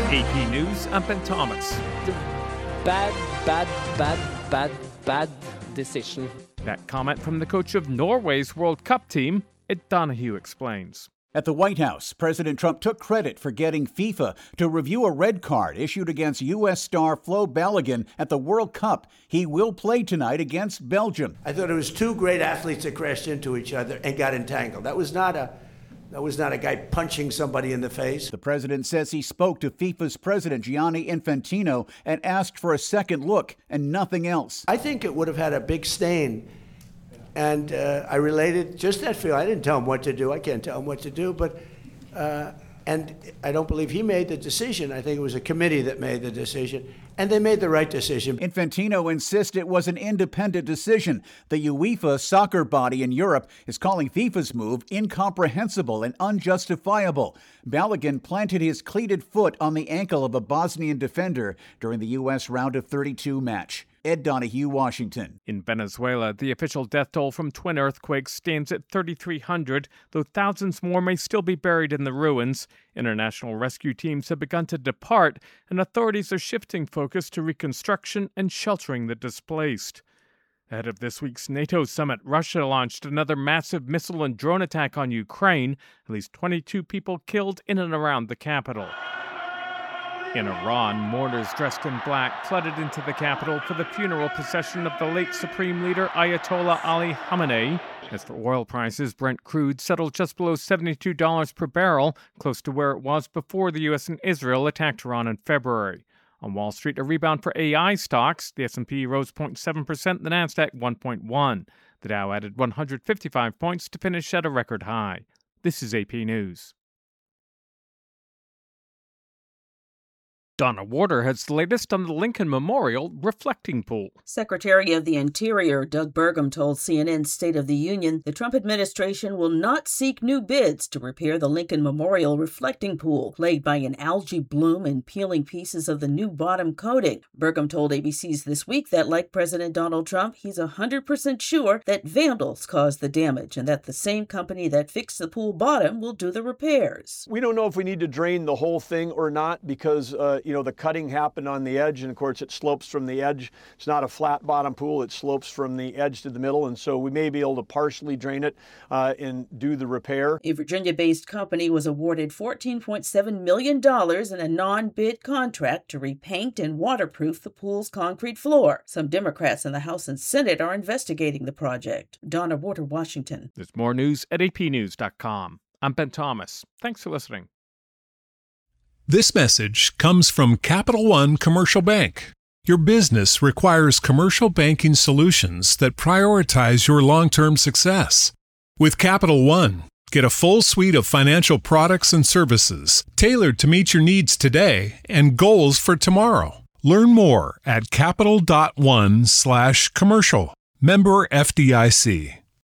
AP News, I'm Ben Thomas. Bad decision. That comment from the coach of Norway's World Cup team, Ed Donahue explains. At the White House, President Trump took credit for getting FIFA to review a red card issued against U.S. star Flo Balogun at the World Cup. He will play tonight against Belgium. I thought it was two great athletes that crashed into each other and got entangled. That was not a guy punching somebody in the face. The president says he spoke to FIFA's president, Gianni Infantino, and asked for a second look and nothing else. I think it would have had a big stain. And I related just that feeling. I didn't tell him what to do. I can't tell him what to do. But and I don't believe he made the decision. I think it was a committee that made the decision. And they made the right decision. Infantino insists it was an independent decision. The UEFA soccer body in Europe is calling FIFA's move incomprehensible and unjustifiable. Balogun planted his cleated foot on the ankle of a Bosnian defender during the U.S. round of 32 match. Ed Donahue, Washington. In Venezuela, the official death toll from twin earthquakes stands at 3,300, though thousands more may still be buried in the ruins. International rescue teams have begun to depart, and authorities are shifting focus to reconstruction and sheltering the displaced. Ahead of this week's NATO summit, Russia launched another massive missile and drone attack on Ukraine. At least 22 people killed in and around the capital. In Iran, mourners dressed in black flooded into the capital for the funeral procession of the late Supreme Leader Ayatollah Ali Khamenei. As for oil prices, Brent crude settled just below $72 per barrel, close to where it was before the U.S. and Israel attacked Iran in February. On Wall Street, a rebound for AI stocks. The S&P rose 0.7%, the Nasdaq 1.1%. The Dow added 155 points to finish at a record high. This is AP News. Donna Warder has the latest on the Lincoln Memorial reflecting pool. Secretary of the Interior Doug Burgum told CNN's State of the Union the Trump administration will not seek new bids to repair the Lincoln Memorial reflecting pool, plagued by an algae bloom and peeling pieces of the new bottom coating. Burgum told ABC's This Week that, like President Donald Trump, he's 100% sure that vandals caused the damage and that the same company that fixed the pool bottom will do the repairs. We don't know if we need to drain the whole thing or not because the cutting happened on the edge, and of course it slopes from the edge. It's not a flat bottom pool, it slopes from the edge to the middle, and so we may be able to partially drain it and do the repair. A Virginia-based company was awarded $14.7 million in a non-bid contract to repaint and waterproof the pool's concrete floor. Some Democrats in the House and Senate are investigating the project. Donna Warder, Washington. There's more news at apnews.com. I'm Ben Thomas. Thanks for listening. This message comes from Capital One Commercial Bank. Your business requires commercial banking solutions that prioritize your long-term success. With Capital One, get a full suite of financial products and services tailored to meet your needs today and goals for tomorrow. Learn more at capital.one/commercial. Member FDIC.